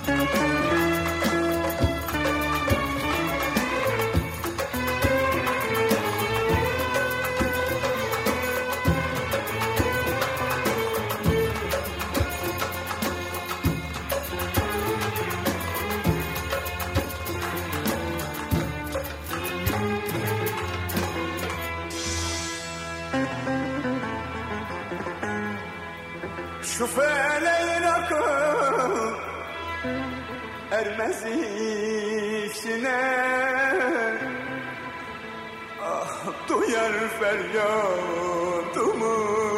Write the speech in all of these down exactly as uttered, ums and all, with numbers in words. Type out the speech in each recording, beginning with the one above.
Şu feleğin akıl ermez işine, ah duyar feryadımı,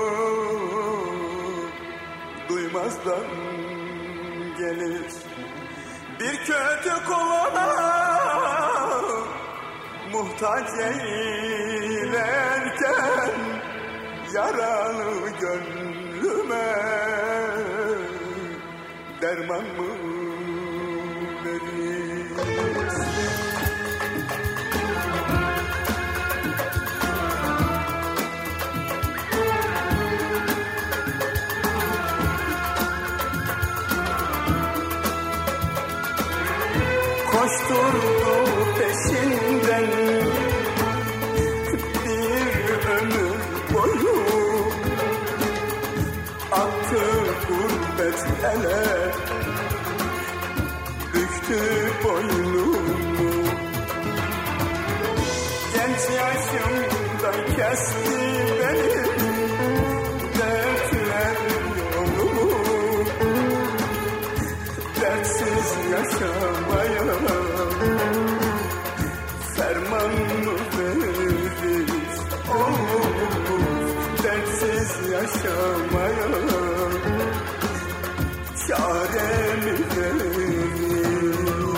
duymazdan gelir bir kötü kovana, muhtaç eylerken yaralı gönlüme derman mı verir? Koşturdu peşinden bir ömür boyu, attı gurbet ele, büktü boynumu. Genç yaşımda kesti benim dertler yolumu, dertsiz yaşamaya ferman mı verir? Oh, dertsiz yaşamaya çare mi verir?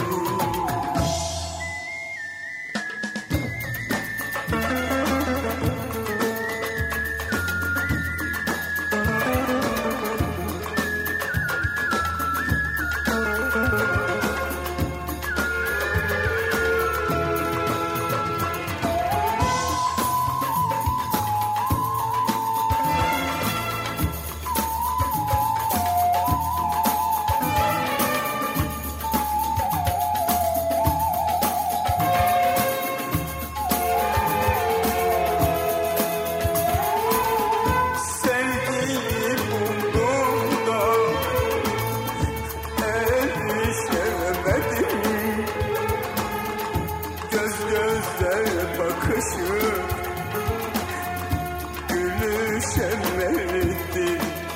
Gülüşemedim,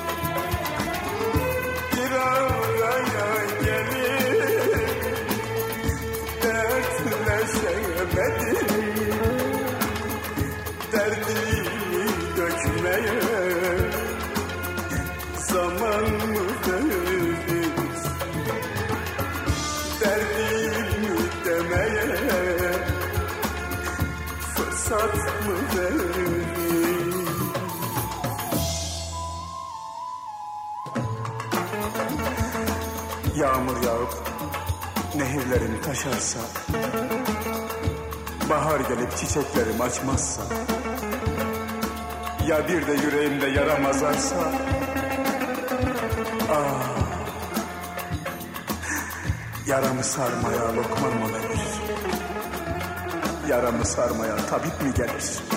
bir araya gelip dertleşemedim, derdimi dökmeye zaman mı verir? Derdimi demeye fırsat mı verir? Yağmur yağıp nehirlerim taşarsa, bahar gelip çiçeklerim açmazsa, ya bir de yüreğimde yaram azarsa, ah, yaramı sarmaya lokman mı verir? Yaramı sarmaya tabip mi gelir?